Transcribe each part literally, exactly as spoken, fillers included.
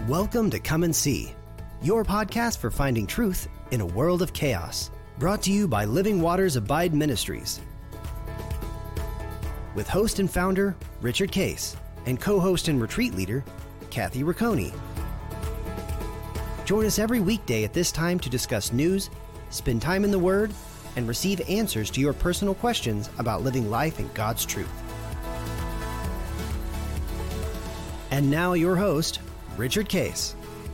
Welcome to Come and See, your podcast for finding truth in a world of chaos. Brought to you by Living Waters Abide Ministries. With host and founder, Richard Case, and co-host and retreat leader, Kathy Riccone. Join us every weekday at this time to discuss news, spend time in the Word, and receive answers to your personal questions about living life in God's truth. And now your host, Richard Case.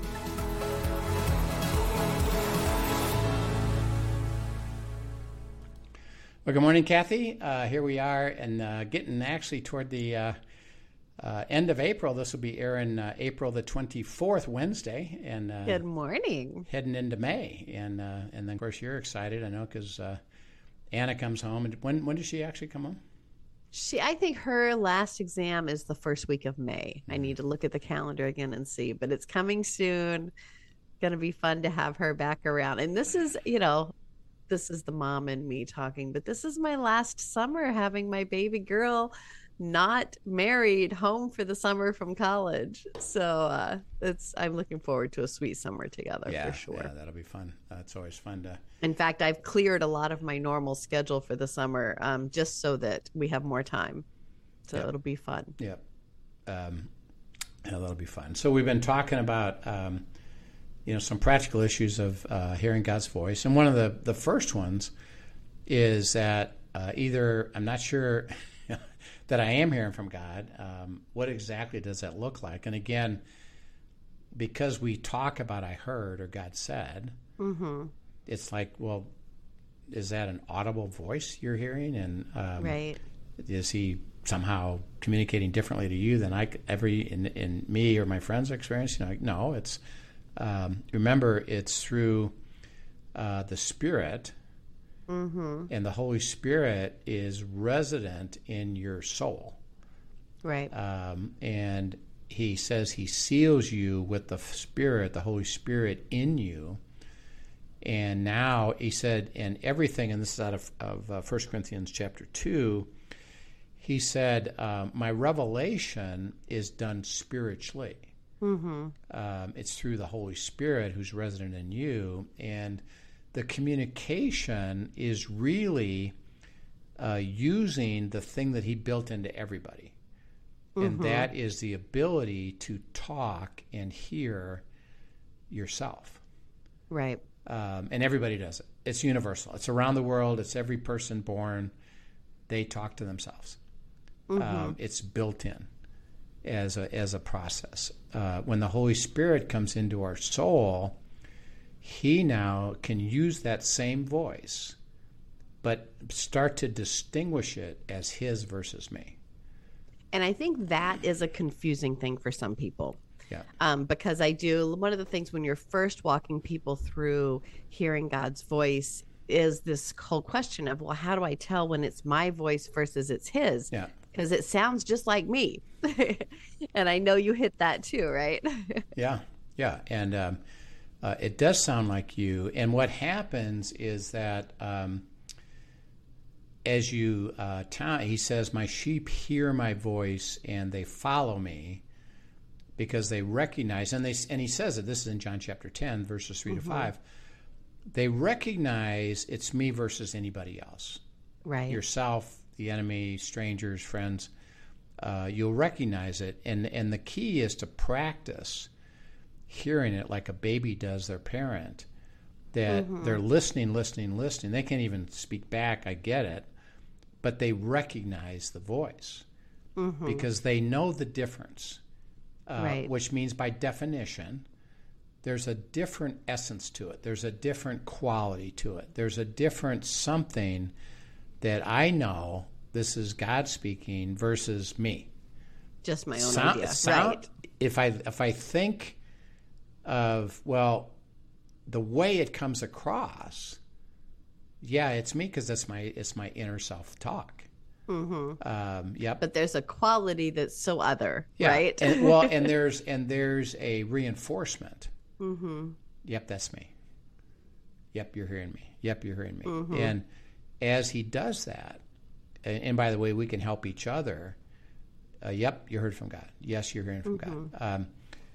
Well, good morning, Kathy. Uh, here we are, and uh, getting actually toward the uh, uh, end of April. This will be airing uh, April the twenty-fourth, Wednesday, and uh, good morning. Heading into May, and uh, and then of course you're excited, I know, because uh, Anna comes home. And when when does she actually come home? She, I think her last exam is the first week of May. Mm-hmm. I need to look at the calendar again and see, but it's coming soon. Going to be fun to have her back around. And this is, you know, this is the mom and me talking, but this is my last summer having my baby girl not married, home for the summer from college. So uh, it's I'm looking forward to a sweet summer together, yeah, for sure. Yeah, that'll be fun. Uh, it's always fun to. In fact, I've cleared a lot of my normal schedule for the summer, um, just so that we have more time. So yep. It'll be fun. Yep. Um, yeah, that'll be fun. So we've been talking about, um, you know, some practical issues of uh, hearing God's voice, and one of the the first ones is that uh, either I'm not sure. that I am hearing from God. Um, what exactly does that look like? And again, because we talk about I heard or God said, mm-hmm. it's like, well, is that an audible voice you're hearing? And um, right. is he somehow communicating differently to you than I every in, in me or my friends' experience? You know, like, no, it's um, remember it's through uh, the Spirit. Mm-hmm. And the Holy Spirit is resident in your soul. Right. Um, and he says he seals you with the Spirit, the Holy Spirit in you. And now he said, and everything, and this is out of, of uh, First Corinthians chapter two, he said, um, my revelation is done spiritually. Mm-hmm. Um, it's through the Holy Spirit who's resident in you. And the communication is really uh, using the thing that he built into everybody. Mm-hmm. And that is the ability to talk and hear yourself. Right. Um, and everybody does it. It's universal. It's around the world. It's every person born. They talk to themselves. Mm-hmm. Um, it's built in as a, as a process. Uh, when the Holy Spirit comes into our soul, he now can use that same voice, but start to distinguish it as his versus me. And I think that is a confusing thing for some people. Yeah. Um, because I do, one of the things when you're first walking people through hearing God's voice is this whole question of, well, how do I tell when it's my voice versus it's his? Yeah. Because it sounds just like me. And I know you hit that too, right? yeah. Yeah. And, um, Uh, it does sound like you, and what happens is that um, as you, uh, t- he says, my sheep hear my voice and they follow me because they recognize, and they and he says it, this is in John chapter ten, verses three mm-hmm. to five, they recognize it's me versus anybody else. Right. Yourself, the enemy, strangers, friends, uh, you'll recognize it, and and the key is to practice hearing it like a baby does their parent, that mm-hmm. they're listening, listening, listening. They can't even speak back, I get it, but they recognize the voice mm-hmm. because they know the difference, uh, right. which means by definition, there's a different essence to it. There's a different quality to it. There's a different something that I know this is God speaking versus me. Just my own sound, idea. Sound, right. If I if I think of, well, the way it comes across, yeah, it's me because that's my it's my inner self talk. Mm-hmm. Um, yep. But there's a quality that's so other, yeah. right? and, well, and there's and there's a reinforcement. Mm-hmm. Yep, that's me. Yep, you're hearing me. Yep, you're hearing me. Mm-hmm. And as he does that, and, and by the way, we can help each other. Uh, yep, you heard from God. Yes, you're hearing from mm-hmm. God. Um,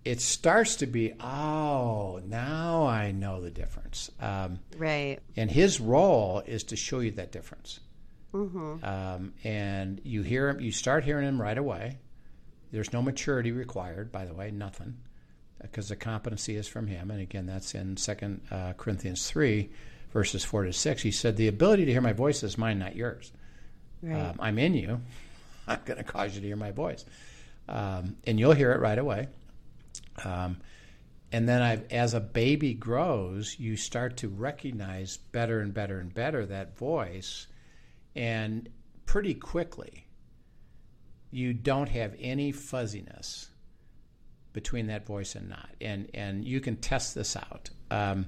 it starts to be, oh, now I know the difference. Um, right. And his role is to show you that difference. Mm-hmm. Um, and you hear him, you start hearing him right away. There's no maturity required, by the way, nothing, because the competency is from him. And again, that's in Second uh, Corinthians three, verses four to six. He said, the ability to hear my voice is mine, not yours. Right. Um, I'm in you. I'm going to cause you to hear my voice. Um, and you'll hear it right away. Um, and then I've, as a baby grows, you start to recognize better and better and better that voice. And pretty quickly, you don't have any fuzziness between that voice and not. And and you can test this out. Um,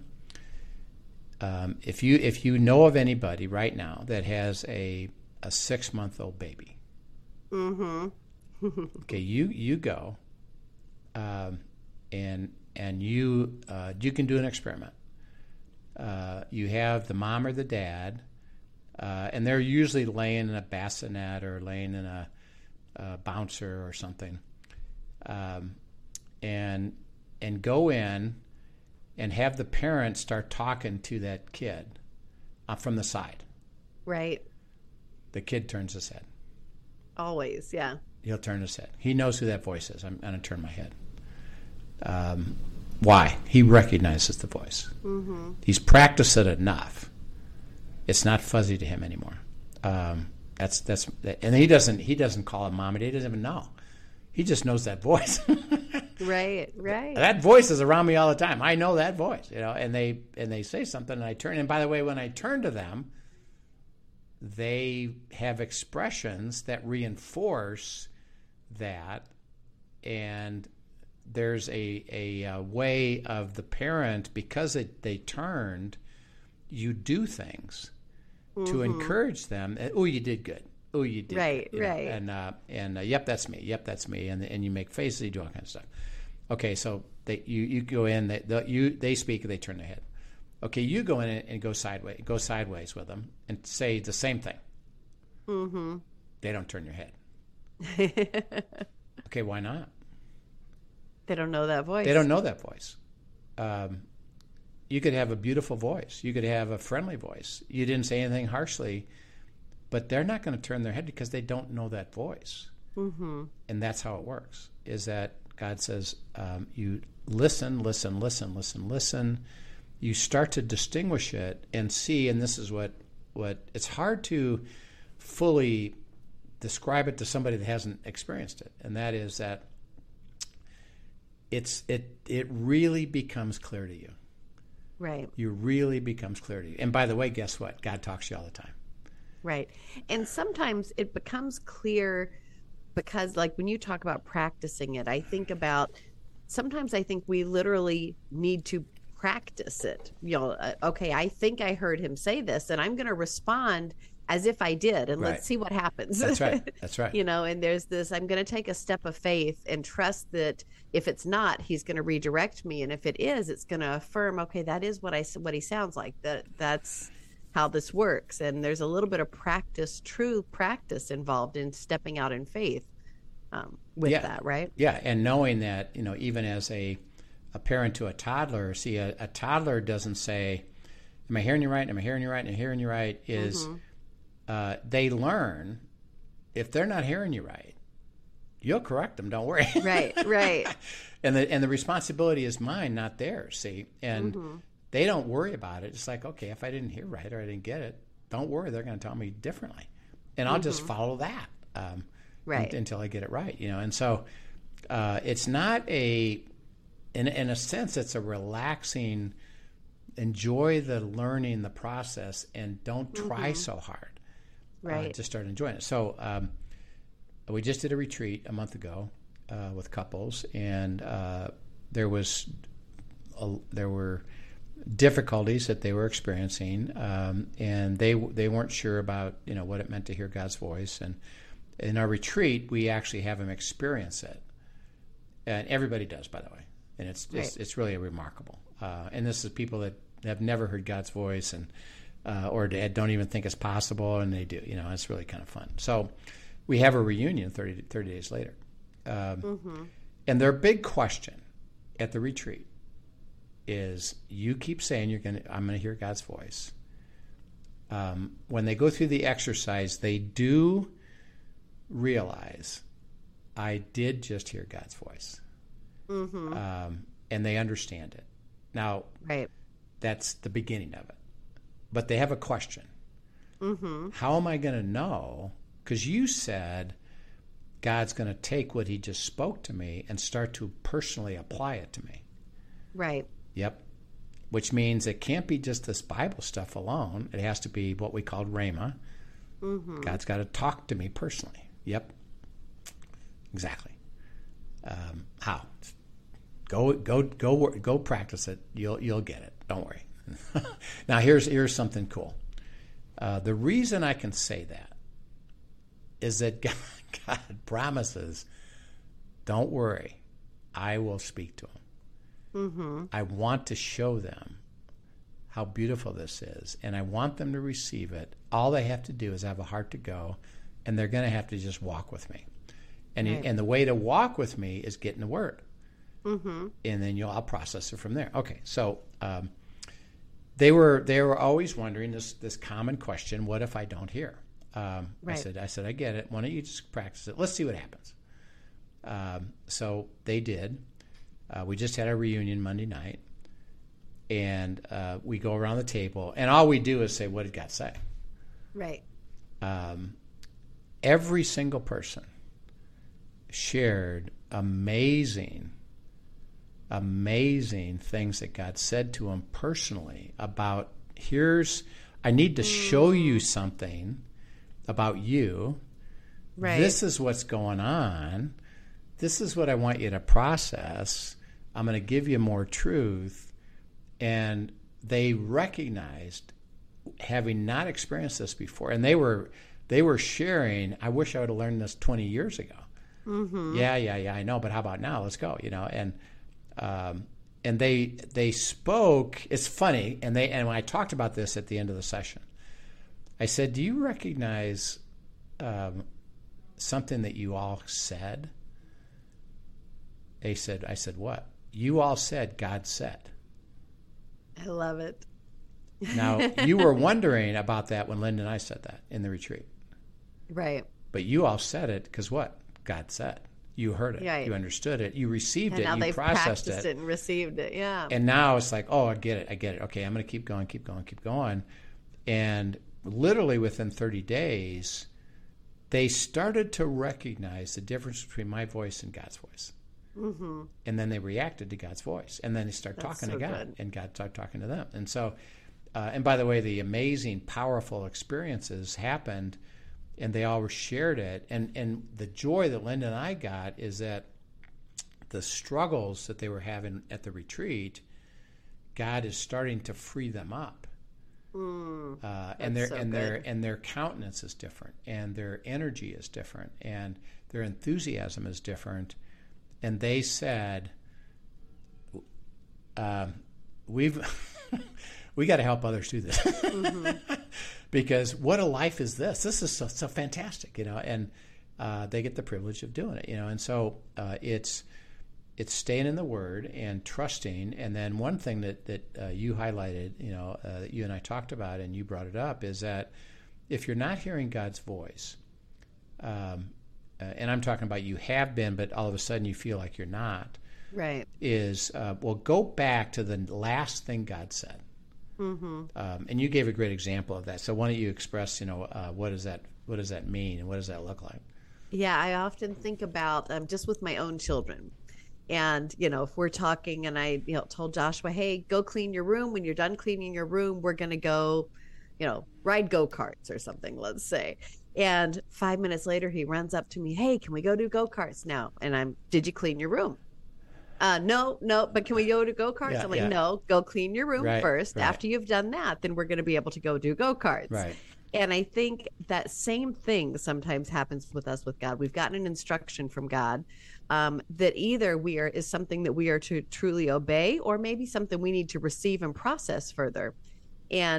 um, if you if you know of anybody right now that has a a six month old baby, mm-hmm. okay, you you go, um, and and you uh, you can do an experiment. Uh, you have the mom or the dad. Uh, and they're usually laying in a bassinet or laying in a, a bouncer or something, um, and and go in and have the parent start talking to that kid uh, from the side. Right. The kid turns his head. Always, yeah. He'll turn his head. He knows who that voice is. I'm going to turn my head. Um, why? He recognizes the voice. Mm-hmm. He's practiced it enough. It's not fuzzy to him anymore. Um, that's that's and he doesn't he doesn't call him mom. He doesn't even know. He just knows that voice. Right, right. That voice is around me all the time. I know that voice, you know. And they and they say something, and I turn. And by the way, when I turn to them, they have expressions that reinforce that, and there's a a, a way of the parent, because it, they turned. You do things mm-hmm. to encourage them. Oh, you did good. Oh, you did right, good. You right. know, and uh, and uh, yep, that's me. Yep, that's me. And and you make faces. You do all kinds of stuff. Okay, so they you, you go in. They the, you they speak. They turn their head. Okay, you go in and, and go sideways. Go sideways with them and say the same thing. Mm-hmm. They don't turn your head. Okay, why not? They don't know that voice. They don't know that voice. Um, You could have a beautiful voice. You could have a friendly voice. You didn't say anything harshly, but they're not going to turn their head because they don't know that voice. Mm-hmm. And that's how it works, is that God says um, you listen, listen, listen, listen, listen. You start to distinguish it and see, and this is what, what it's hard to fully describe it to somebody that hasn't experienced it, and that is that it's it it really becomes clear to you. Right. You really becomes clear to you. And by the way, guess what? God talks to you all the time. Right. And sometimes it becomes clear because, like, when you talk about practicing it, I think about sometimes I think we literally need to practice it. You know, uh, okay, I think I heard him say this, and I'm going to respond as if I did, and Right. let's see what happens. That's right. That's right. You know, and there's this, I'm going to take a step of faith and trust that if it's not, he's going to redirect me. And if it is, it's going to affirm, okay, that is what I, what he sounds like. That that's how this works. And there's a little bit of practice, true practice involved in stepping out in faith um, with Yeah. that, right? Yeah, and knowing that, you know, even as a a parent to a toddler, see, a, a toddler doesn't say, am I hearing you right? Am I hearing you right? Am I hearing you right? Is Mm-hmm. uh, they learn, if they're not hearing you right, you'll correct them, don't worry. Right, right. and the and the responsibility is mine, not theirs, see? And Mm-hmm. they don't worry about it. It's like, okay, if I didn't hear right or I didn't get it, don't worry, they're going to tell me differently. And I'll just follow that um, Right. un- until I get it right, you know? And so uh, it's not a, in, in a sense, it's a relaxing, enjoy the learning, the process, and don't try so hard Right. uh, to start enjoying it. So um, we just did a retreat a month ago uh, with couples, and uh, there was a, there were difficulties that they were experiencing, um, and they they weren't sure about you know what it meant to hear God's voice. And in our retreat, we actually have them experience it, and everybody does, by the way. And it's it's, Right. it's really remarkable. Uh, and this is people that have never heard God's voice, and uh, or don't even think it's possible, and they do. You know, it's really kind of fun. So we have a reunion thirty, thirty days later, um, Mm-hmm. and their big question at the retreat is you keep saying you're going to, I'm going to hear God's voice. Um, when they go through the exercise, they do realize I did just hear God's voice. Mm-hmm. Um, and they understand it. Now, right. That's the beginning of it. But they have a question. Mm-hmm. How am I going to know? Because you said God's going to take what he just spoke to me and start to personally apply it to me. Right. Yep. Which means it can't be just this Bible stuff alone. It has to be what we call rhema. Mm-hmm. God's got to talk to me personally. Yep. Exactly. Um, how? Go go go go practice it. You'll you'll get it. Don't worry. Now here's here's something cool. Uh, the reason I can say that is that God, God promises, don't worry, I will speak to them. Mm-hmm. I want to show them how beautiful this is, and I want them to receive it. All they have to do is have a heart to go, and they're going to have to just walk with me. And right. and the way to walk with me is get in the Word. Mm-hmm. And then you'll I'll process it from there. Okay, so um, they were they were always wondering this this common question: what if I don't hear? Um, right. I said I said I get it. Why don't you just practice it? Let's see what happens. Um, so they did. Uh, we just had a reunion Monday night, and uh, we go around the table, and all we do is say, "What did God say?" Right. Um, every single person shared amazing. amazing things that God said to him personally about, here's, I need to show you something about you. Right. This is what's going on. This is what I want you to process. I'm going to give you more truth. And they recognized, having not experienced this before, and they were they were sharing, I wish I would have learned this twenty years ago. Mm-hmm. Yeah, yeah, yeah, I know, but how about now? Let's go, you know, and Um, and they they spoke. It's funny, and they and when I talked about this at the end of the session, I said, "Do you recognize um, something that you all said?" They said, "I said what?" You all said, "God said." I love it. Now you were wondering about that when Linda and I said that in the retreat, right? But you all said it because what? God said. You heard it. Right. You understood it. You received and it. Now you they've processed practiced it. it and received it. Yeah. And now it's like, oh, I get it. I get it. Okay, I'm going to keep going, keep going, keep going. And literally within thirty days, they started to recognize the difference between my voice and God's voice. Mm-hmm. And then they reacted to God's voice. And then they start That's talking so to God. good. And God started talking to them. And so, uh, and by the way, the amazing, powerful experiences happened, and they all shared it. And, and the joy that Linda and I got is that the struggles that they were having at the retreat, God is starting to free them up. Mm, uh, and their so and good. their and their countenance is different, and their energy is different, and their enthusiasm is different. And they said, um, "We've we got to help others do this." Mm-hmm. Because what a life is this? This is so, so fantastic, you know. And uh, they get the privilege of doing it, you know. And so uh, it's. It's staying in the Word and trusting. And then one thing that, that uh, you highlighted, you know, uh, that you and I talked about and you brought it up is that if you're not hearing God's voice, um, uh, and I'm talking about you have been, but all of a sudden you feel like you're not, right? Is, uh, well, go back to the last thing God said. Mm-hmm. Um, and you gave a great example of that. So why don't you express, you know, uh, what does that what does that mean and what does that look like? Yeah, I often think about um, just with my own children. And, you know, if we're talking and I, you know, told Joshua, hey, go clean your room. When you're done cleaning your room, we're going to go, you know, ride go-karts or something, let's say. And five minutes later, he runs up to me, hey, can we go do go-karts now? And I'm, did you clean your room? Uh, no, no, but can we go to go-karts? Yeah, I'm like, yeah. no, go clean your room Right, first. right. After you've done that, then we're going to be able to go do go-karts. Right. And I think that same thing sometimes happens with us with God. We've gotten an instruction from God um, that either we are is something that we are to truly obey, or maybe something we need to receive and process further. And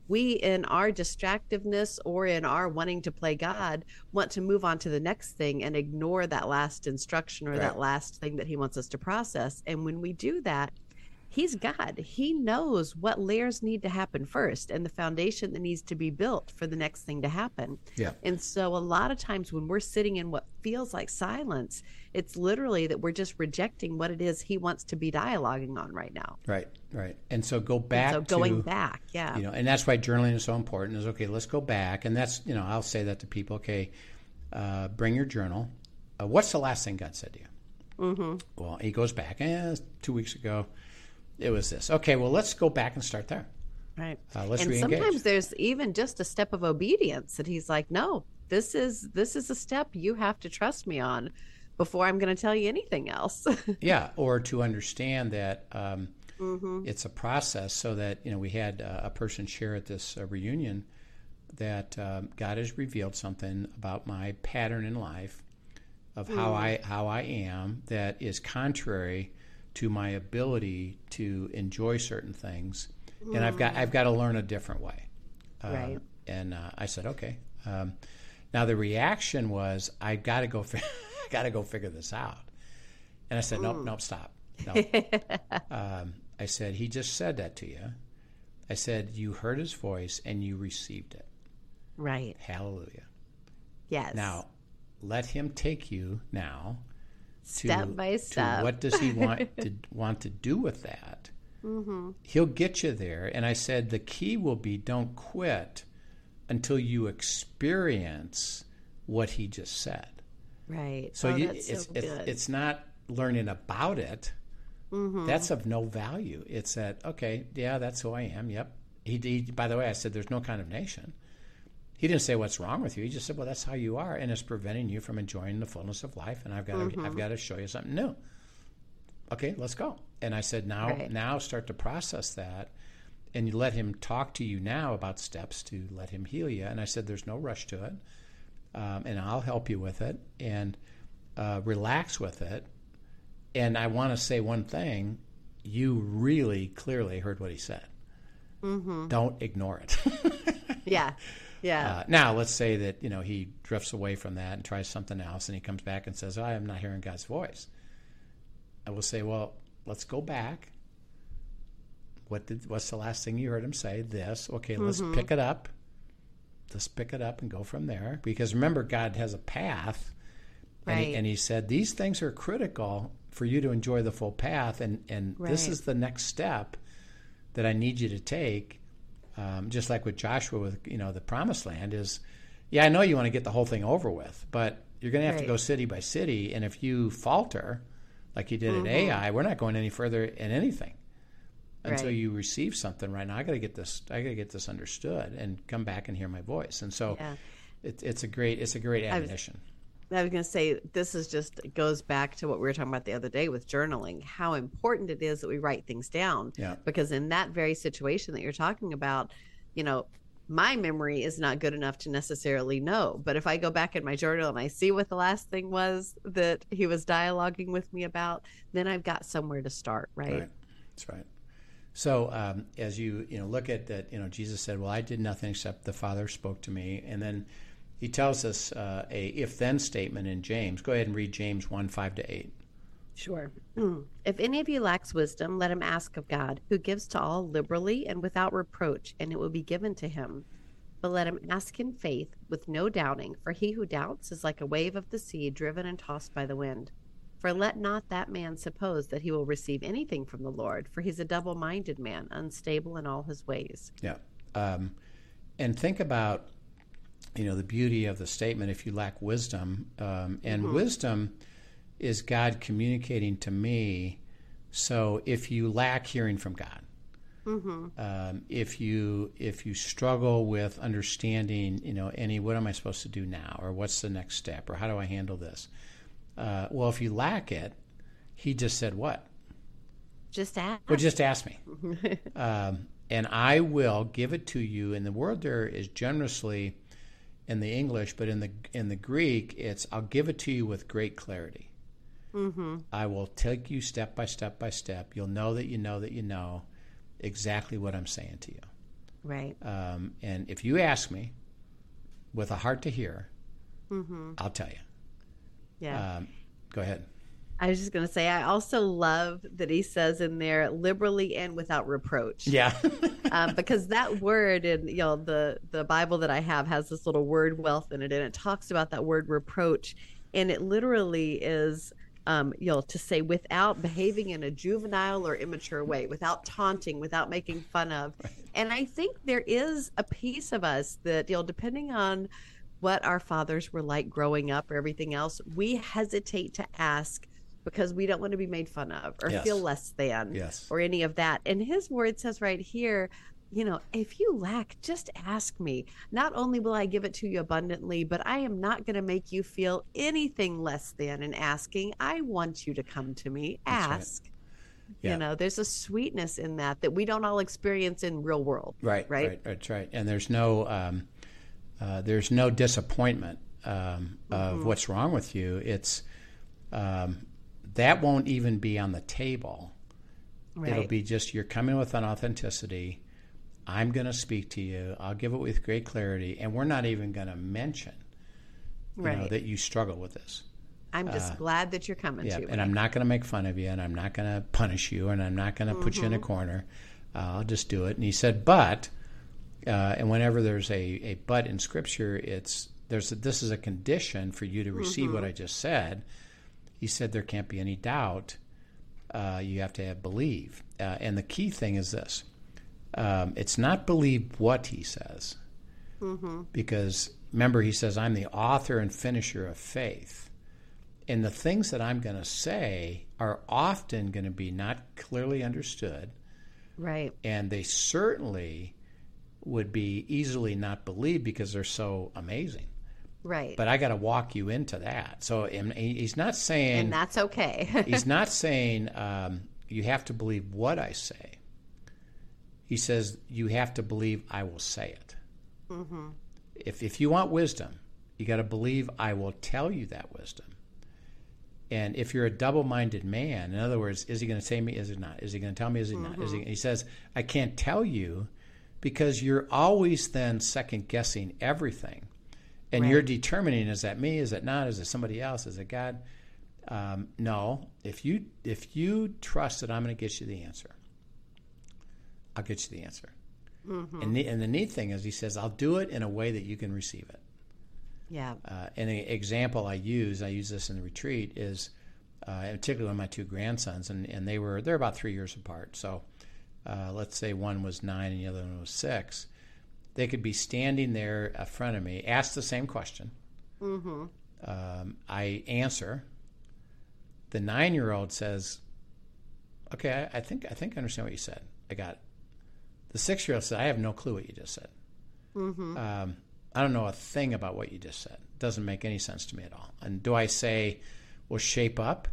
we, in our distractiveness or in our wanting to play God, want to move on to the next thing and ignore that last instruction or Right. that last thing that he wants us to process. And when we do that, he's God. He knows what layers need to happen first and the foundation that needs to be built for the next thing to happen. Yeah. And so a lot of times when we're sitting in what feels like silence, it's literally that we're just rejecting what it is he wants to be dialoguing on right now. Right, right. And so go back And so going to, back, yeah. you know, and that's why journaling is so important is, okay, let's go back. And that's, you know, I'll say that to people, okay, uh, bring your journal. Uh, what's the last thing God said to you? Mm-hmm. Well, he goes back, eh, two weeks ago, it was this. Okay, well, let's go back and start there. Right. Uh, let's and re-engage. sometimes there's even just a step of obedience that he's like, no, this is this is a step you have to trust me on before I'm going to tell you anything else. Yeah, or to understand that um, mm-hmm. it's a process, so that, you know, we had uh, a person share at this uh, reunion that um, God has revealed something about my pattern in life of how Mm. I how I am that is contrary to my ability to enjoy certain things, and I've got I've got to learn a different way. Uh, Right. And uh, I said, okay. Um, now the reaction was, I got to go. Fi- I got to go figure this out. And I said, nope, nope, stop. No. um, I said, he just said that to you. I said, you heard his voice and you received it. Right. Hallelujah. Yes. Now, let him take you now to, Step by to step. what does he want to want to do with that. Mm-hmm. He'll get you there. And I said, the key will be, don't quit until you experience what he just said. Right. So, oh, you, that's it's, so it's good. it's not learning about it. Mm-hmm. That's of no value. It's that, okay, yeah, that's who I am. Yep. He, he, by the way, I said there's no condemnation. He didn't say what's wrong with you. He just said, well, that's how you are, and it's preventing you from enjoying the fullness of life. And I've got to, Mm-hmm. I've got to show you something new. Okay, let's go. And I said, now, Right. now start to process that, and you let him talk to you now about steps to let him heal you. And I said, there's no rush to it, um, and I'll help you with it, and uh, relax with it. And I want to say one thing: you really clearly heard what he said. Mm-hmm. Don't ignore it. Yeah. Yeah. Uh, now, let's say that, you know, he drifts away from that and tries something else, and he comes back and says, oh, I'm not hearing God's voice. I will say, well, let's go back. What did? What's the last thing you heard him say? This. Okay, let's Mhm. pick it up. Let's pick it up and go from there. Because remember, God has a path. And, he, Right. and he said, these things are critical for you to enjoy the full path. And, and this Right. is the next step that I need you to take. Um, just like with Joshua with, you know, the promised land is, yeah, I know you want to get the whole thing over with, but you're going to have Right. to go city by city. And if you falter, like you did Mhm. at Ai, we're not going any further in anything until Right. you receive something. Right now, I got to get this. I got to get this understood and come back and hear my voice. And so, Yeah. it, it's a great. It's a great I was- admonition. I was going to say, this is just, it goes back to what we were talking about the other day with journaling, how important it is that we write things down. Yeah. Because in that very situation that you're talking about, you know, my memory is not good enough to necessarily know. But if I go back in my journal and I see what the last thing was that he was dialoguing with me about, then I've got somewhere to start, right? Right. That's right. So um, as you you know look at that, you know, Jesus said, "Well, I did nothing except the Father spoke to me," and then he tells us uh, a if-then statement in James. Go ahead and read James one five to eight. Sure. If any of you lacks wisdom, let him ask of God, who gives to all liberally and without reproach, and it will be given to him. But let him ask in faith, with no doubting, for he who doubts is like a wave of the sea driven and tossed by the wind. For let not that man suppose that he will receive anything from the Lord, for he's a double-minded man, unstable in all his ways. Yeah. Um, and think about, you know, the beauty of the statement, if you lack wisdom. Um, and Mhm. wisdom is God communicating to me. So if you lack hearing from God, Mm-hmm. um, if you if you struggle with understanding, you know, any, what am I supposed to do now, or what's the next step, or how do I handle this? Uh, well, if you lack it, he just said what? Just ask. Well, just ask me, um, and I will give it to you. And the word there is generously in the English, but in the in the Greek, it's I'll give it to you with great clarity. Mm-hmm. I will take you step by step by step. You'll know that you know that you know exactly what I'm saying to you. Right. Um, and if you ask me with a heart to hear, Mm-hmm. I'll tell you. Yeah. Um, go ahead. I was just going to say, I also love that he says in there, liberally and without reproach. Yeah. um, because that word in, you know, the, the Bible that I have has this little word wealth in it, and it talks about that word reproach. And it literally is, um, you know, to say without behaving in a juvenile or immature way, without taunting, without making fun of. And I think there is a piece of us that, you know, depending on what our fathers were like growing up or everything else, we hesitate to ask because we don't want to be made fun of or Yes. feel less than Yes. or any of that. And his word says right here, you know, if you lack, just ask me. Not only will I give it to you abundantly, but I am not going to make you feel anything less than in asking. I want you to come to me. That's right. Ask. Yeah. You know, there's a sweetness in that that we don't all experience in real world. Right, Right. right, that's right. And there's no um, uh, there's no disappointment um, of Mhm. what's wrong with you. It's um, that won't even be on the table. Right. It'll be just you're coming with an authenticity. I'm going to speak to you. I'll give it with great clarity, and we're not even going to mention, you right. know, that you struggle with this. I'm just uh, glad that you're coming Yeah, to me. and I'm not going to make fun of you, and I'm not going to punish you, and I'm not going to put you in a Mhm. corner. Uh, I'll just do it. And he said, but, uh, and whenever there's a, a but in Scripture, it's there's a, this is a condition for you to receive Mhm. what I just said. He said there can't be any doubt. Uh, you have to have believe. Uh, and the key thing is this. Um, it's not believe what he says. Mm-hmm. Because remember, he says, I'm the author and finisher of faith. And the things that I'm going to say are often going to be not clearly understood. Right. And they certainly would be easily not believed because they're so amazing. Right. But I got to walk you into that. So and he's not saying... And that's okay. he's not saying um, you have to believe what I say. He says you have to believe I will say it. Mm-hmm. If if you want wisdom, you got to believe I will tell you that wisdom. And if you're a double-minded man, in other words, is he going to say me? Is he not? Is he going to tell me? Is he Mm-hmm. not? Is he? He says I can't tell you because you're always then second guessing everything, and Right. you're determining: is that me? Is it not? Is it somebody else? Is it God? Um, no. If you if you trust that I'm going to get you the answer, I'll get you the answer. Mm-hmm. And, the, and the neat thing is, he says, I'll do it in a way that you can receive it. Yeah. Uh, and an example I use, I use this in the retreat, is uh, particularly my two grandsons, and, and they were they're about three years apart. So uh, let's say one was nine and the other one was six. They could be standing there in front of me, ask the same question. Mm-hmm. Um, I answer. The nine-year-old says, "Okay, I, I think I think I understand what you said. I got it." The six-year-old said, "I have no clue what you just said. Mm-hmm. Um, I don't know a thing about what you just said. It doesn't make any sense to me at all." And do I say, "Well, shape up"?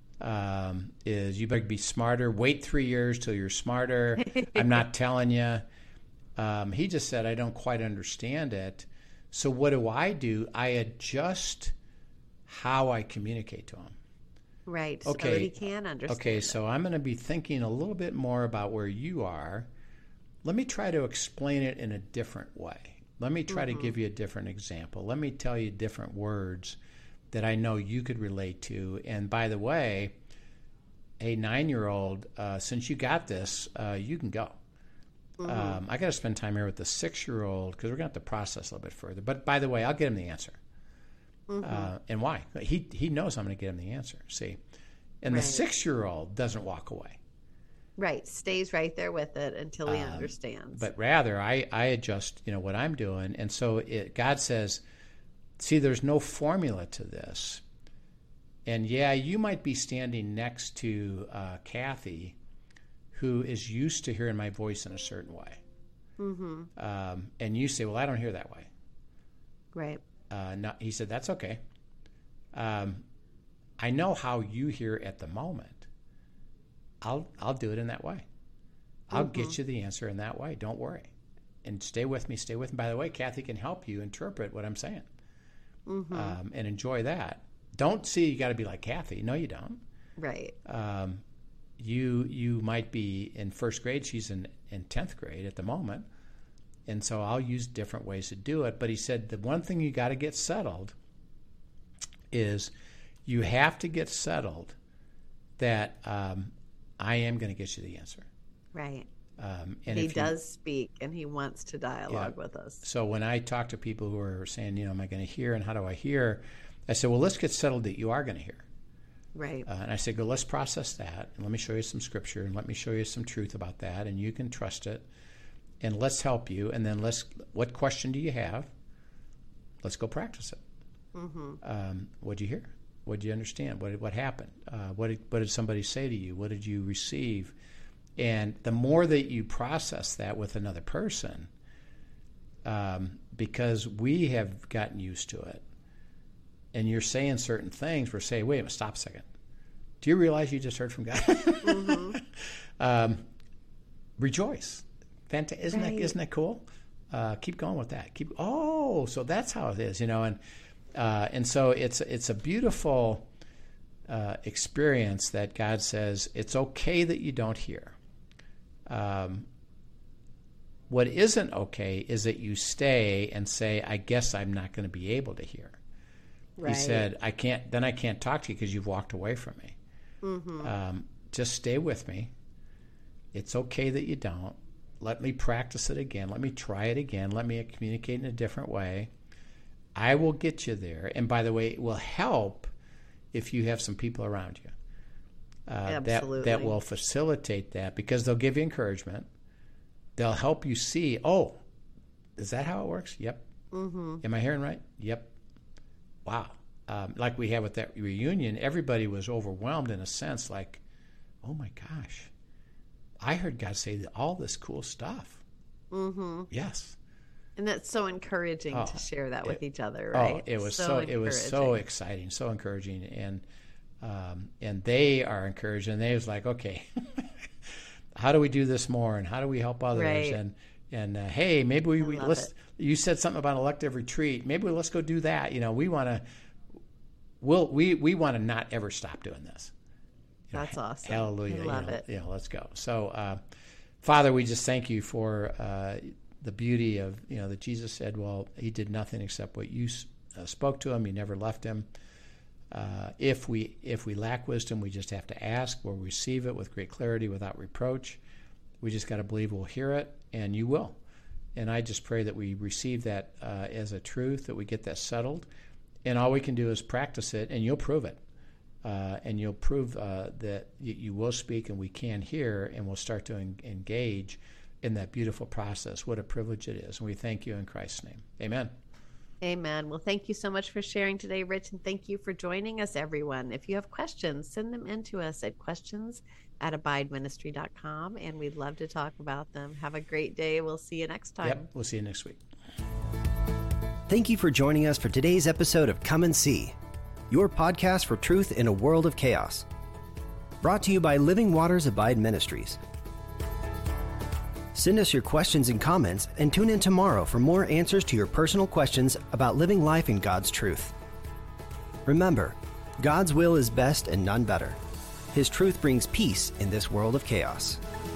Um, is you better be smarter. Wait three years till you're smarter. I'm not telling you. Um, he just said, "I don't quite understand it." So what do I do? I adjust how I communicate to him. Right. Okay. So that he can understand. Okay, it. so I'm going to be thinking a little bit more about where you are. Let me try to explain it in a different way. Let me try Mm-hmm. to give you a different example. Let me tell you different words that I know you could relate to. And by the way, hey, nine-year-old, uh, since you got this, uh, you can go. Mm-hmm. Um, I got to spend time here with the six-year-old because we're going to have to process a little bit further. But by the way, I'll get him the answer. Mm-hmm. Uh, and why? He he knows I'm going to get him the answer. See, and Right. the six-year-old doesn't walk away. Right. Stays right there with it until he Um, understands. But rather, I, I adjust, you know, what I'm doing. And so it, God says, see, there's no formula to this. And yeah, you might be standing next to uh, Kathy, who is used to hearing my voice in a certain way. Mm-hmm. Um, and you say, well, I don't hear that way. Right. Uh, no, he said, that's okay. Um, I know how you hear at the moment. I'll I'll do it in that way. I'll Mm-hmm. get you the answer in that way. Don't worry. And stay with me, stay with me. By the way, Kathy can help you interpret what I'm saying. Mm-hmm. Um, and enjoy that. Don't see you got to be like Kathy. No, you don't. Right. Um, you you might be in first grade. She's in, in tenth grade at the moment. and so I'll use different ways to do it. But he said the one thing you got to get settled is you have to get settled that um, I am going to get you the answer. Right. Um, and he if you, does speak, and he wants to dialogue yeah. with us. So when I talk to people who are saying, you know, am I going to hear and how do I hear? I said, well, let's get settled that you are going to hear. Right. Uh, and I said, go, let's process that, and let me show you some scripture, and let me show you some truth about that, and you can trust it, and let's help you. And then let's, what question do you have? Let's go practice it. Mm-hmm. Um, what did you hear? What did you understand? What what happened? Uh, what did, what did somebody say to you? What did you receive? And the more that you process that with another person, um, because we have gotten used to it, and you're saying certain things, we're saying, wait a minute, stop a second. Do you realize you just heard from God? Mm-hmm. um, rejoice. Fanta- isn't, right. that, isn't that cool? Uh, keep going with that. Keep. Oh, so that's how it is, you know. And uh, and so it's it's a beautiful uh, experience that God says it's okay that you don't hear. Um, what isn't okay is that you stay and say, I guess I'm not going to be able to hear. Right. He said, I can't, then I can't talk to you because you've walked away from me. Mm-hmm. Um, just stay with me. It's okay that you don't. Let me practice it again. Let me try it again. Let me communicate in a different way. I will get you there. And by the way, it will help if you have some people around you. Uh, that that will facilitate that, because they'll give you encouragement. They'll help you see, oh, is that how it works? Yep. Mm-hmm. Am I hearing right? Yep. Wow. Um, like we had with that reunion, everybody was overwhelmed in a sense, like, oh my gosh, I heard God say all this cool stuff. Mm-hmm. Yes. And that's so encouraging oh, to share that with it, each other, right? Oh, it was so, so it was so exciting, so encouraging, and um, and they are encouraged, and they was like, okay, how do we do this more, and how do we help others, right. and and uh, hey, maybe we, we let's. It. You said something about elective retreat. Maybe we, let's go do that. You know, we want to. We'll we we want to not ever stop doing this. You That's know, awesome. Hallelujah. I love you know, it. Yeah, let's go. So, uh, Father, we just thank you for uh, the beauty of, you know, that Jesus said, well, he did nothing except what you uh, spoke to him. You never left him. Uh, if we if we lack wisdom, we just have to ask. We'll receive it with great clarity, without reproach. We just got to believe we'll hear it, and you will. And I just pray that we receive that uh, as a truth, that we get that settled. And all we can do is practice it, and you'll prove it. Uh, and you'll prove uh, that you, you will speak and we can hear, and we'll start to en- engage in that beautiful process. What a privilege it is. And we thank you in Christ's name. Amen. Amen. Well, thank you so much for sharing today, Rich, and thank you for joining us, everyone. If you have questions, send them in to us at questions at abide ministry dot com, and we'd love to talk about them. Have a great day. We'll see you next time. Yep, we'll see you next week. Thank you for joining us for today's episode of Come and See, your podcast for truth in a world of chaos. Brought to you by Living Waters Abide Ministries. Send us your questions and comments, and tune in tomorrow for more answers to your personal questions about living life in God's truth. Remember, God's will is best and none better. His truth brings peace in this world of chaos.